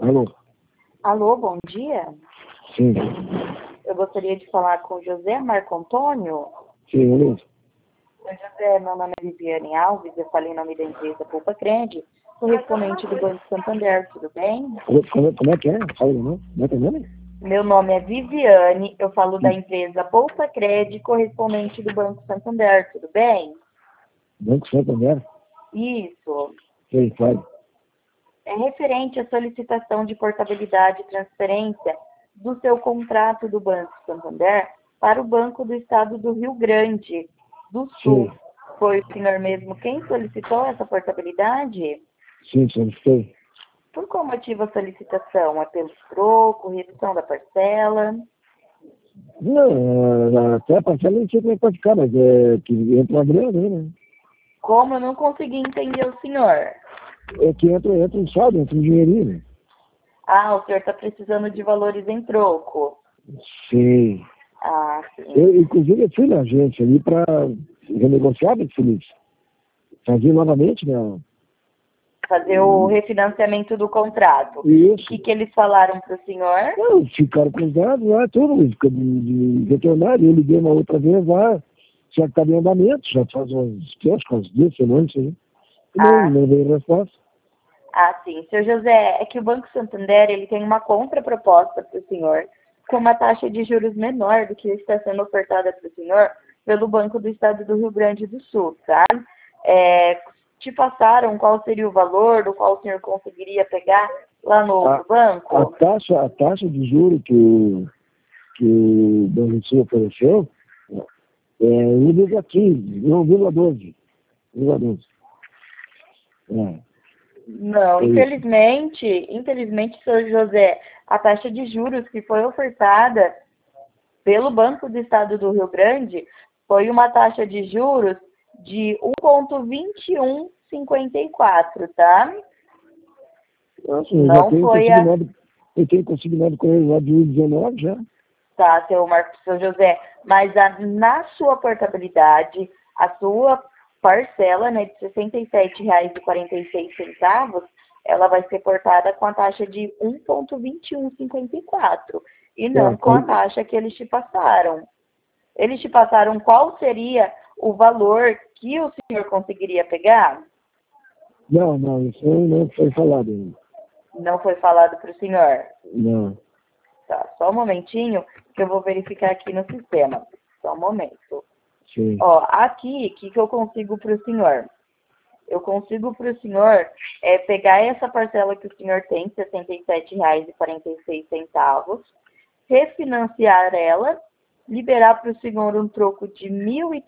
Alô? Alô, bom dia. Sim. Eu gostaria de falar com José Marco Antônio. Sim, beleza. Oi, José, meu nome é Viviane Alves, eu falei em nome da empresa Poupa Crede, correspondente do Banco Santander, tudo bem? Como é que é? Fala, não? Não é que é nome? Meu nome é Viviane, eu falo da empresa Poupa Crede, correspondente do Banco Santander, tudo bem? Banco Santander? Isso. Sim, fala. É referente à solicitação de portabilidade e transferência do seu contrato do Banco Santander para o Banco do Estado do Rio Grande do Sul. Sim. Foi o senhor mesmo quem solicitou essa portabilidade? Sim, solicitei. Por qual motivo a solicitação? É pelo troco, redução da parcela? Não, até a parcela não sei como é que pode ficar, mas é que entra uma grana aí, né? Como eu não consegui entender o senhor? É que entra um saldo, entra um dinheirinho, né? Ah, o senhor está precisando de valores em troco. Sim. Ah, sim. Inclusive, eu fui na agência ali para renegociar, né, Felipe? Fazer novamente, né? Fazer o refinanciamento do contrato. Isso. O que eles falaram para o senhor? Não, ficaram com os dados lá, tudo, de veterinário. Eu liguei uma outra vez lá, já que está em andamento, já faz acho que umas 2 semanas, isso aí. E Ah, não veio resposta. sim. Seu José, é que o Banco Santander ele tem uma contraproposta para o senhor com uma taxa de juros menor do que está sendo ofertada para o senhor pelo Banco do Estado do Rio Grande do Sul, tá? Te passaram qual seria o valor do qual o senhor conseguiria pegar lá no outro banco? A taxa de juros que o Banco do Sul ofereceu é 1,15, não, 1,12. 1,12. Não, É isso. infelizmente, senhor José, a taxa de juros que foi ofertada pelo Banco do Estado do Rio Grande foi uma taxa de juros de 1,2154, tá? Nossa, Não foi a... eu tenho consignado com ele lá de 1,19 já. Tá, seu José, mas na sua portabilidade, a sua parcela, né, de R$ 67,46, ela vai ser portada com a taxa de 1,2154 e não com a taxa que eles te passaram. Eles te passaram qual seria o valor que o senhor conseguiria pegar? Não, isso não foi falado ainda. Não foi falado para o senhor. Não. Tá, só um momentinho que eu vou verificar aqui no sistema. Só um momento. Sim. Ó, aqui, o que eu consigo para o senhor? Eu consigo para o senhor pegar essa parcela que o senhor tem, R$ 67,46, refinanciar ela, liberar para o senhor um troco de R$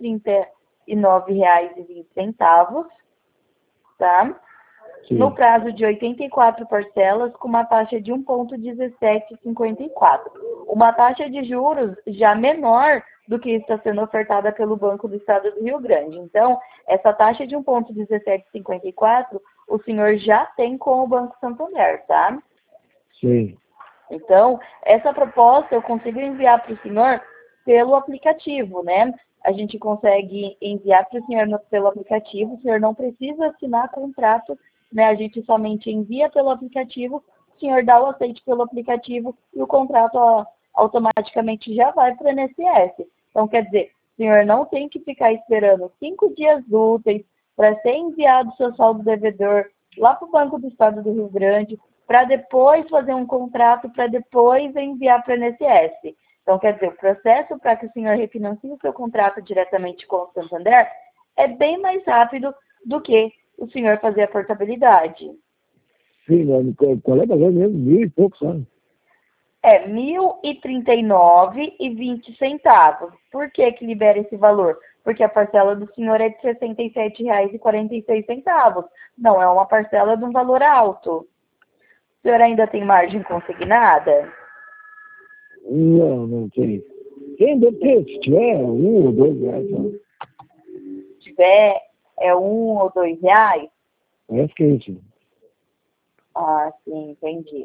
1.039,20, tá? Sim. No prazo de 84 parcelas, com uma taxa de 1,1754. Uma taxa de juros já menor do que está sendo ofertada pelo Banco do Estado do Rio Grande. Então, essa taxa de 1,1754, o senhor já tem com o Banco Santander, tá? Sim. Então, essa proposta eu consigo enviar para o senhor pelo aplicativo, né? A gente consegue enviar para o senhor pelo aplicativo, o senhor não precisa assinar contrato, né? A gente somente envia pelo aplicativo, o senhor dá o aceite pelo aplicativo e o contrato automaticamente já vai para o INSS. Então, quer dizer, o senhor não tem que ficar esperando 5 dias úteis para ser enviado o seu saldo devedor lá para o Banco do Estado do Rio Grande, para depois fazer um contrato, para depois enviar para o INSS. Então, quer dizer, o processo para que o senhor refinancie o seu contrato diretamente com o Santander é bem mais rápido do que o senhor fazer a portabilidade. Sim, mas qual é o valor mesmo? 1.000 e pouco, sabe? É R$ 1.039,20. Por que libera esse valor? Porque a parcela do senhor é de R$ 67,46. Não é uma parcela de um valor alto. O senhor ainda tem margem consignada? Não tem. Tem, deve ter, se tiver R$ 1 ou R$ 2, sabe? Se tiver, é R$ 1 ou R$ 2? Parece que é isso. Ah, sim, entendi.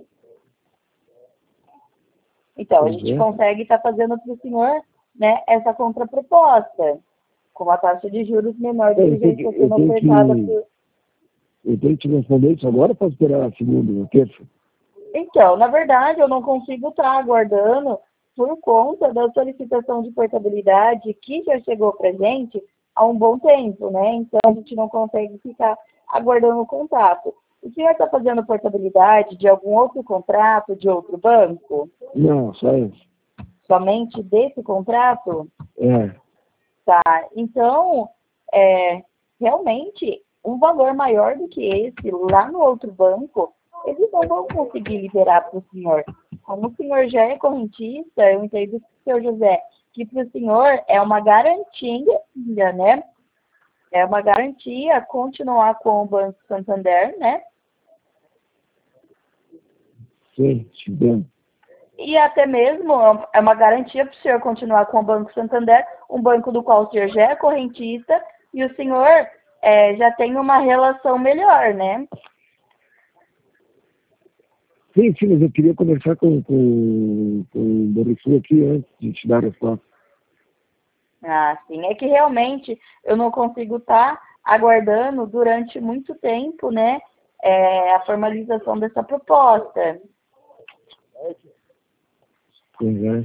Então, a gente consegue estar fazendo para o senhor, né, essa contraproposta, com uma taxa de juros menor do que já está sendo ofertada por... Eu tenho que te responder isso agora ou posso esperar a segunda ou terça? Então, na verdade, eu não consigo estar aguardando por conta da solicitação de portabilidade que já chegou para a gente há um bom tempo, né? Então, a gente não consegue ficar aguardando o contato. O senhor está fazendo portabilidade de algum outro contrato, de outro banco? Não, só isso. Somente desse contrato? É. Tá. Então, realmente, um valor maior do que esse lá no outro banco, eles não vão conseguir liberar para o senhor. Como o senhor já é correntista, eu entendo, senhor José, que para o senhor é uma garantia, né? É uma garantia continuar com o Banco Santander, né? Sim, bem. E até mesmo é uma garantia para o senhor continuar com o Banco Santander, um banco do qual o senhor já é correntista e o senhor já tem uma relação melhor, né? Sim, mas eu queria conversar com o Banrisul aqui antes de te dar a resposta. Ah, sim. É que realmente eu não consigo estar aguardando durante muito tempo, né? A formalização dessa proposta. Pois é.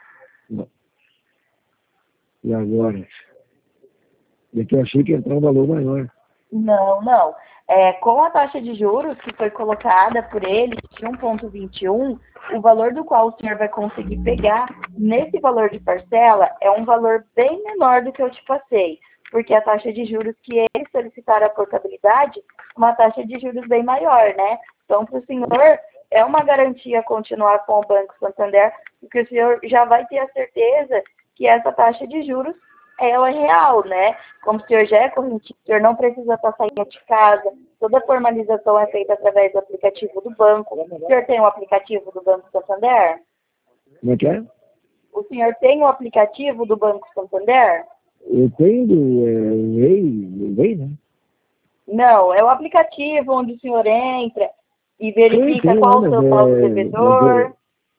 E agora? É que eu achei que ia entrar um valor maior. Não, não. Com a taxa de juros que foi colocada por ele, de 1,21, o valor do qual o senhor vai conseguir pegar nesse valor de parcela é um valor bem menor do que eu te passei, porque a taxa de juros que eles solicitaram a portabilidade, uma taxa de juros bem maior, né? Então, para o senhor, é uma garantia continuar com o Banco Santander, porque o senhor já vai ter a certeza que essa taxa de juros ela é real, né? Como o senhor já é correntista, o senhor não precisa estar saindo de casa, toda a formalização é feita através do aplicativo do banco. O senhor tem o aplicativo do Banco Santander? Como é que é? O senhor tem o aplicativo do Banco Santander? Eu tenho o EI, né? Não, é o aplicativo onde o senhor entra e verifica Tem, qual o mas seu saldo devedor.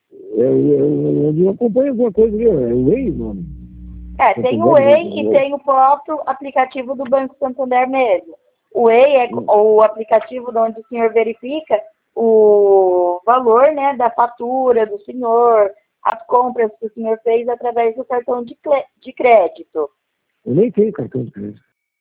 eu acompanho alguma coisa ali, é o EI, mano. Tem o EI e tem o próprio aplicativo do Banco Santander mesmo. O EI é o aplicativo onde o senhor verifica o valor, né, da fatura do senhor, as compras que o senhor fez através do cartão de crédito. Eu nem tenho cartão de crédito.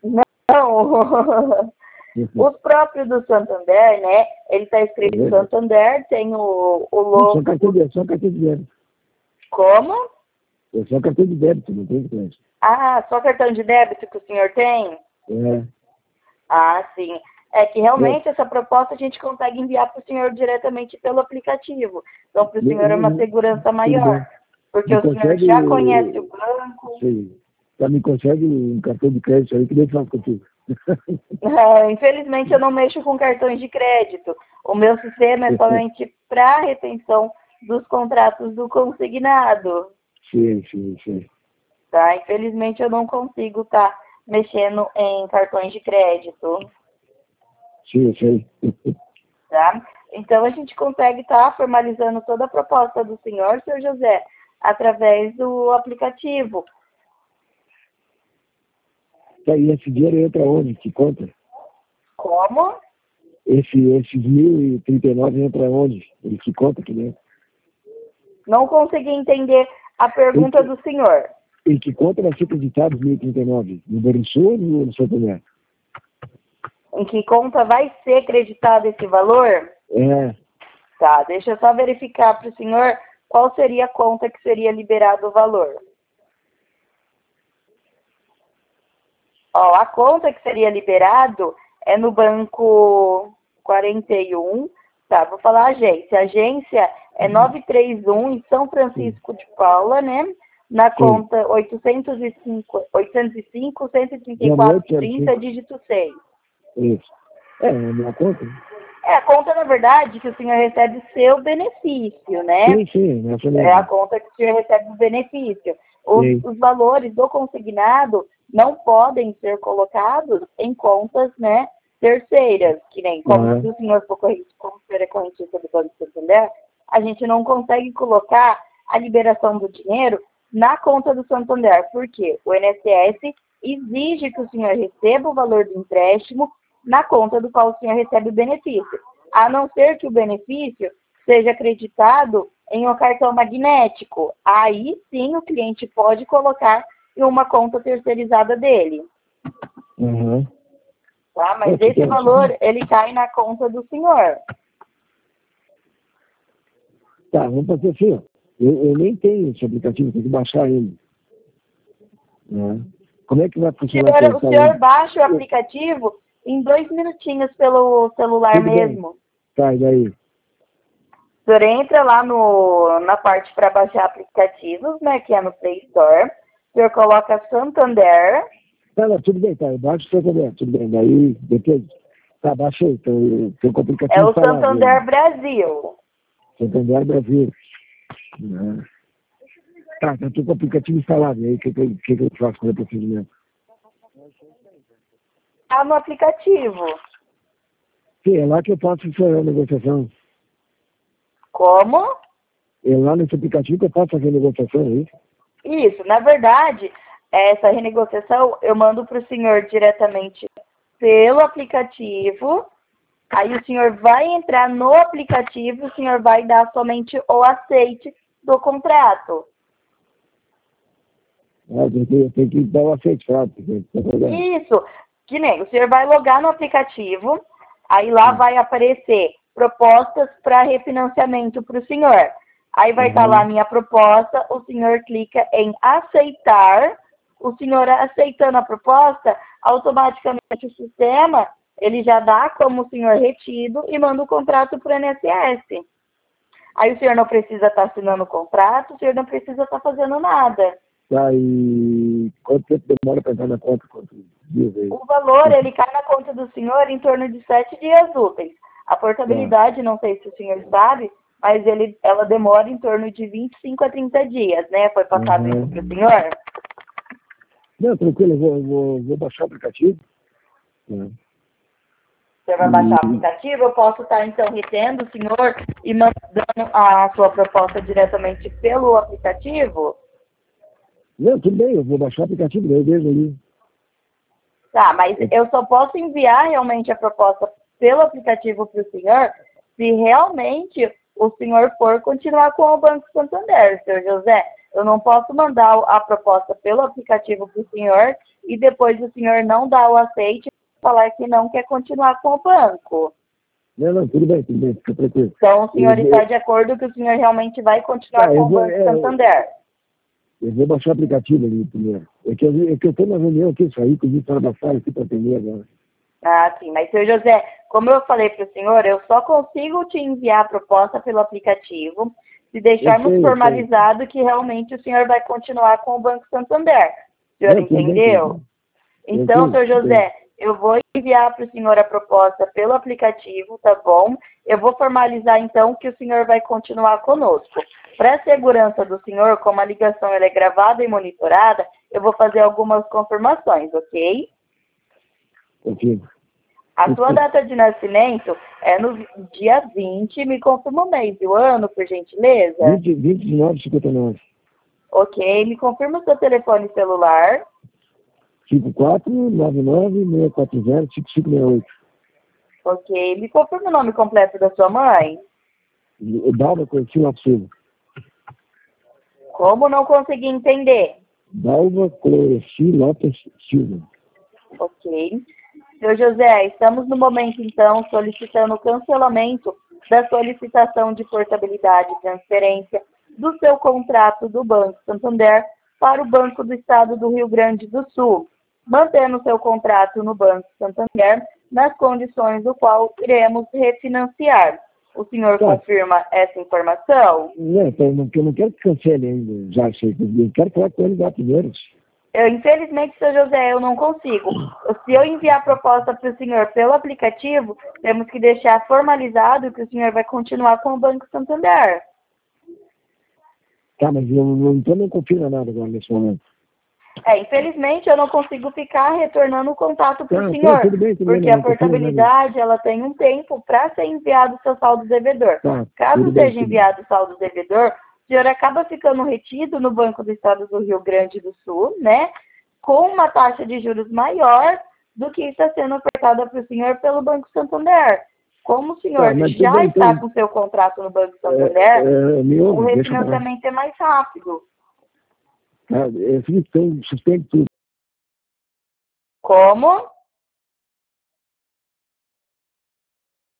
Não, os próprios do Santander, né, ele está escrito Santander, tem o logo... Só cartão de débito. Como? É só cartão de débito, não tem crédito. Ah, só cartão de débito que o senhor tem? É. Ah, sim. É que realmente essa proposta a gente consegue enviar para o senhor diretamente pelo aplicativo. Então, para o senhor é uma segurança maior. Porque o senhor já conhece o banco. Sim. Já me consegue um cartão de crédito aí que eu faço contigo. Infelizmente, eu não mexo com cartões de crédito. O meu sistema é somente para retenção dos contratos do consignado. Sim. Tá? Infelizmente, eu não consigo estar mexendo em cartões de crédito. Sim, eu sei. Tá? Então, a gente consegue estar formalizando toda a proposta do senhor José, através do aplicativo. Tá, e esse dinheiro entra onde? Que conta? Como? Esses 1.039 entra onde? Ele que conta aqui dentro? Não consegui entender a pergunta do senhor. Em que conta vai ser creditado os 1.039? No Banrisul ou no Santander? Em que conta vai ser creditado esse valor? É. Tá, deixa eu só verificar para o senhor qual seria a conta que seria liberado o valor. Ó, a conta que seria liberado é no banco 41, tá, vou falar a agência. A agência é 931 em São Francisco de Paula, né? Na conta 805 134 30, dígito 6. Isso. É a minha conta. A conta, na verdade, que o senhor recebe o seu benefício, né? Sim, nessa mesmo. É a conta que o senhor recebe o benefício. Os valores do consignado não podem ser colocados em contas, né, terceiras, que nem como se o senhor for correntista do Banco Santander, a gente não consegue colocar a liberação do dinheiro na conta do Santander, porque o INSS exige que o senhor receba o valor do empréstimo na conta do qual o senhor recebe o benefício, a não ser que o benefício seja acreditado em um cartão magnético. Aí sim o cliente pode colocar em uma conta terceirizada dele. Uhum. Tá? Mas esse valor, ele cai na conta do senhor. Tá, vamos fazer assim, ó. Eu nem tenho esse aplicativo, tenho que baixar ele. Né? Como é que vai funcionar? O senhor baixa o aplicativo em 2 minutinhos pelo celular Tudo mesmo. Bem. Tá, e daí? O senhor entra lá na parte para baixar aplicativos, né, que é no Play Store. O senhor coloca Santander. Não, tudo bem, tá. Eu baixo o Santander, tudo bem. Daí, depois, tá, baixei. Então, tem o aplicativo É o instalado, Santander né? Brasil. Santander Brasil. Né? Tá, então tô com o aplicativo instalado. E aí, o que eu faço com o procedimento? Tá no aplicativo. Sim, é lá que eu faço essa negociação. Como? É lá nesse aplicativo que eu faço essa negociação, é isso? Isso, na verdade, essa renegociação eu mando para o senhor diretamente pelo aplicativo. Aí o senhor vai entrar no aplicativo, o senhor vai dar somente o aceite do contrato. Eu tenho que dar o aceite, claro. Isso, que nem o senhor vai logar no aplicativo, aí lá vai aparecer propostas para refinanciamento para o senhor. Aí vai estar lá a minha proposta, o senhor clica em aceitar, o senhor aceitando a proposta, automaticamente o sistema, ele já dá como senhor retido e manda o contrato para o INSS. Aí o senhor não precisa estar assinando o contrato, o senhor não precisa estar fazendo nada. Tá, e quanto tempo demora para entrar na conta? Quantos dias aí? O valor, ele cai na conta do senhor em torno de 7 dias úteis. A portabilidade, não sei se o senhor sabe, mas ela demora em torno de 25 a 30 dias, né? Foi passado isso para o senhor? Não, tranquilo, eu vou baixar o aplicativo. Né? Você vai baixar o aplicativo, eu posso estar, então, retendo o senhor e mandando a sua proposta diretamente pelo aplicativo? Não, tudo bem, eu vou baixar o aplicativo, daí eu vejo ali. Tá, mas eu só posso enviar realmente a proposta pelo aplicativo para o senhor se realmente o senhor for continuar com o Banco Santander, senhor José. Eu não posso mandar a proposta pelo aplicativo para o senhor e depois o senhor não dar o aceite e falar que não quer continuar com o banco. Não, tudo bem, fica tranquilo. Então o senhor está de acordo que o senhor realmente vai continuar com o Banco Santander? Eu vou baixar o aplicativo ali primeiro. É que eu estou na reunião aqui, saí com o para da sala aqui para atender agora. Ah, sim. Mas, senhor José, como eu falei para o senhor, eu só consigo te enviar a proposta pelo aplicativo se deixarmos formalizado que realmente o senhor vai continuar com o Banco Santander. O senhor entendeu? Então, senhor José, eu vou enviar para o senhor a proposta pelo aplicativo, tá bom? Eu vou formalizar, então, que o senhor vai continuar conosco. Para a segurança do senhor, como a ligação ela é gravada e monitorada, eu vou fazer algumas confirmações, ok? Ok. A sua data de nascimento é no dia 20, me confirma o mês e o ano, por gentileza? 20 de 9,59. Ok, me confirma o seu telefone celular. 5499-640-5568. Ok, me confirma o nome completo da sua mãe? Dalva Coitinho Lopes Silva. Como não consegui entender? Dalva Coitinho Lopes Silva. Ok. Senhor José, estamos no momento, então, solicitando o cancelamento da solicitação de portabilidade e transferência do seu contrato do Banco Santander para o Banco do Estado do Rio Grande do Sul, mantendo seu contrato no Banco Santander nas condições do qual iremos refinanciar. O senhor confirma essa informação? Não, porque eu não quero que cancele ainda, já sei. Eu quero falar com ele lá primeiro. Infelizmente, senhor José, eu não consigo. Se eu enviar a proposta para o senhor pelo aplicativo, temos que deixar formalizado que o senhor vai continuar com o Banco Santander. Tá, mas então não confirma nada agora nesse momento. Infelizmente, eu não consigo ficar retornando o contato para o senhor, tá, tudo bem, porque a portabilidade ela tem um tempo para ser enviado o seu saldo devedor. Caso seja enviado o saldo devedor, o senhor acaba ficando retido no Banco do Estado do Rio Grande do Sul, né, com uma taxa de juros maior do que está sendo ofertada para o senhor pelo Banco Santander. Como o senhor mas já tudo bem, está então, com o seu contrato no Banco Santander, me o ouve, deixa eu falar. refinanciamento é mais rápido. Felipe, então, suspende tudo. Como?